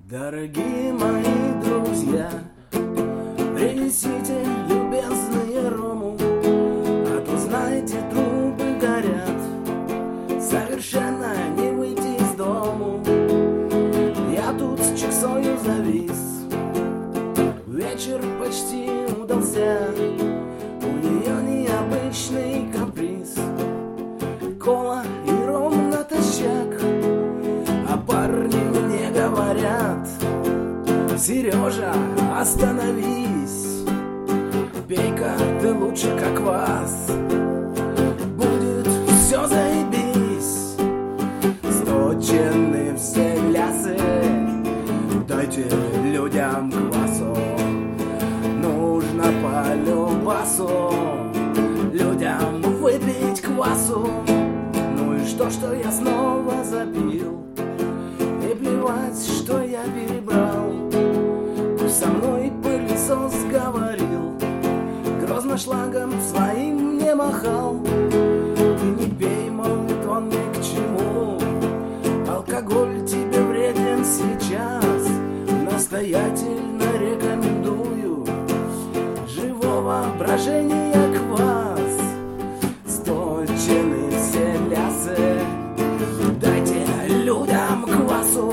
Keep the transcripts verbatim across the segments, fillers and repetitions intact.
Дорогие мои друзья, принесите, любезные, рому, а то, знаете, трубы горят, совершенно не выйти из дому. Я тут с чиксою завис, вечер почти удался, у нее необычный каприз, кола и ром натощак, а парни мне говорят: Сережа, остановись, пей-ка ты лучше как вас, будет все заебись. Сточены все лясы, дайте людям квасу, нужно по любасу людям выпить квасу. Ну и что, что я снова запил, и плевать, что я перебрал. Пусть со мной пылесос говорил, грозно шлагом своим не махал. Ты не пей, молит он ни к чему, алкоголь тебе вреден сейчас. Настоятельно рекомендую живого брожения квас. Сточены все лясы, дайте людям квасу,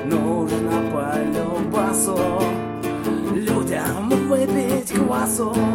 нужно по любасу людям выпить квасу.